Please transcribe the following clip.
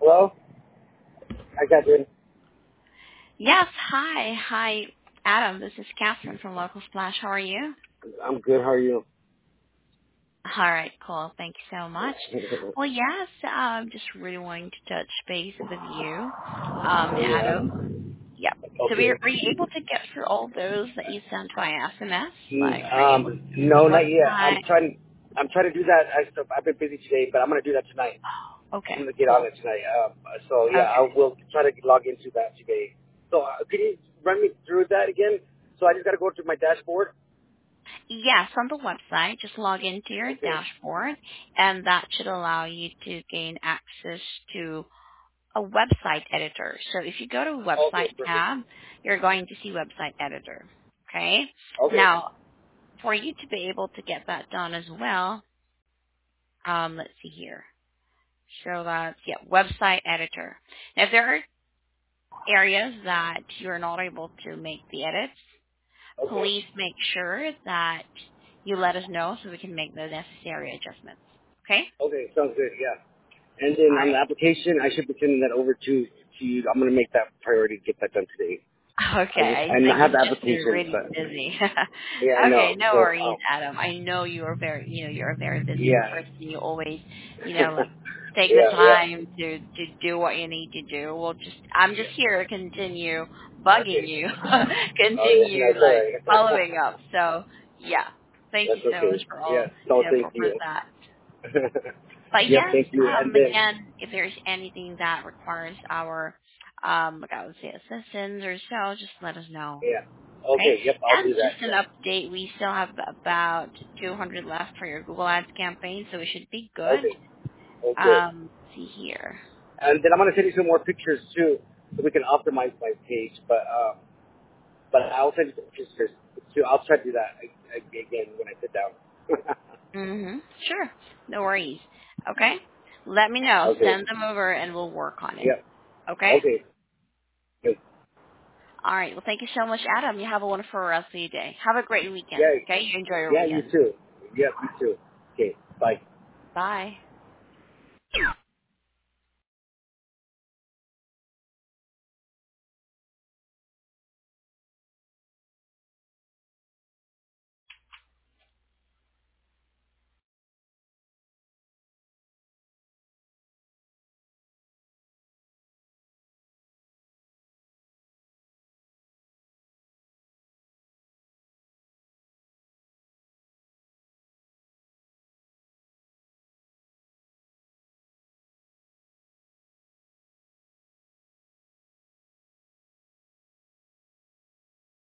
Hello? I got you. Yes, hi. Hi, Adam. This is Catherine from Local Splash. How are you? I'm good. How are you? All right, cool. Thank you so much. Well, yes, just really wanting to touch base with you, Yeah. Adam. Yep. So Okay. were you able to get through all those that you sent via SMS? Like, were you able to No, the not yet. I'm website? trying. I'm trying to do that. I've been busy today, but I'm gonna do that tonight. I'm Okay, gonna get on cool. it tonight. So yeah, I Okay. will try to log into that today. So could you run me through that again? So I just gotta go to my dashboard. Yes, on the website, just log into your Okay. dashboard, and that should allow you to gain access to a website editor. So if you go to Okay. website Perfect. tab, you're going to see website editor. Okay? Okay. Now, for you to be able to get that done as well, let's see here. So that's, website editor. Now, if there are areas that you're not able to make the edits, Okay. please make sure that you let us know so we can make the necessary adjustments. Okay? Okay. Sounds good. Yeah. And then All on right. the application, I should be sending that over to you. I'm gonna make that priority to get that done today. Okay, I so have you've the just been application, really but busy. yeah, I Okay, know. no So, worries, Adam. I know you're a very busy yeah. person. You always, like take the Yeah, yeah. time to do what you need to do. I'm just Yeah. here to continue bugging Okay. you, Oh, yeah, continue that's all like right. following up. So yeah, thank you That's so much okay. for Yeah. all, So thank for you. that. But Yep, yes, thank you. And then, again, if there's anything that requires our, like I would say, assistance or so, just let us know. yeah. Okay? Okay, yep, I'll do And that. just an Yeah. update, we still have about 200 left for your Google Ads campaign, so we should be good. Okay. Oh, good. Let's see here. And then I'm gonna send you some more pictures too, so we can optimize my page. But I'll send you some pictures too. I'll try to do that again when I sit down. Mm-hmm. Sure. No worries. Okay? Let me know. Okay. Send them over and we'll work on it. Yep. Okay? Okay. Good. All right. Well, thank you so much, Adam. You have a wonderful rest of your day. Have a great weekend. Yeah. Okay? You enjoy your Yeah, you weekend. too. Yep, you too. Okay. Bye. Bye.